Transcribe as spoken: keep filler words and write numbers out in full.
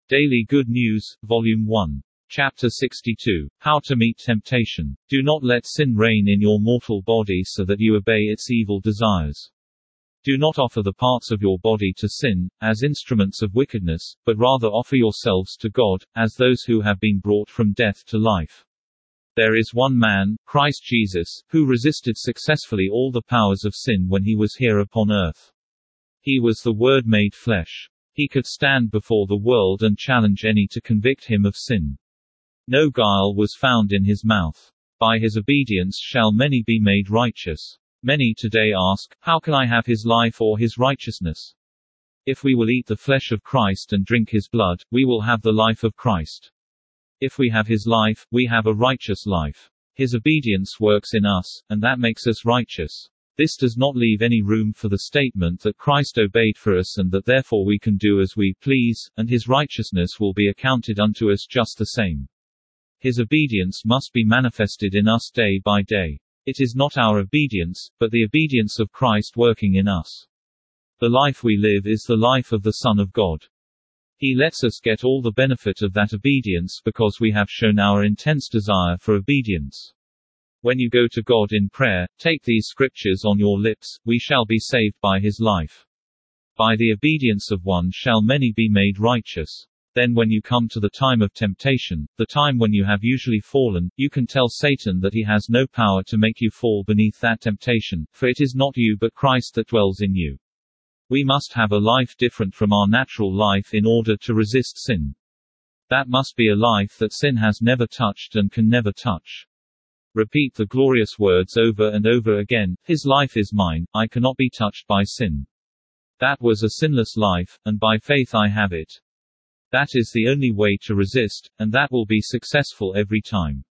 Daily Good News, Volume one. Chapter sixty-two. How to Meet Temptation. Do not let sin reign in your mortal body so that you obey its evil desires. Do not offer the parts of your body to sin, as instruments of wickedness, but rather offer yourselves to God, as those who have been brought from death to life. There is one man, Christ Jesus, who resisted successfully all the powers of sin when he was here upon earth. He was the Word made flesh. He could stand before the world and challenge any to convict him of sin. No guile was found in his mouth. By his obedience shall many be made righteous. Many today ask, how can I have his life or his righteousness? If we will eat the flesh of Christ and drink his blood, we will have the life of Christ. If we have his life, we have a righteous life. His obedience works in us, and that makes us righteous. This does not leave any room for the statement that Christ obeyed for us and that therefore we can do as we please, and his righteousness will be accounted unto us just the same. His obedience must be manifested in us day by day. It is not our obedience, but the obedience of Christ working in us. The life we live is the life of the Son of God. He lets us get all the benefit of that obedience because we have shown our intense desire for obedience. When you go to God in prayer, take these scriptures on your lips, we shall be saved by his life. By the obedience of one shall many be made righteous. Then when you come to the time of temptation, the time when you have usually fallen, you can tell Satan that he has no power to make you fall beneath that temptation, for it is not you but Christ that dwells in you. We must have a life different from our natural life in order to resist sin. That must be a life that sin has never touched and can never touch. Repeat the glorious words over and over again, his life is mine, I cannot be touched by sin. That was a sinless life, and by faith I have it. That is the only way to resist, and that will be successful every time.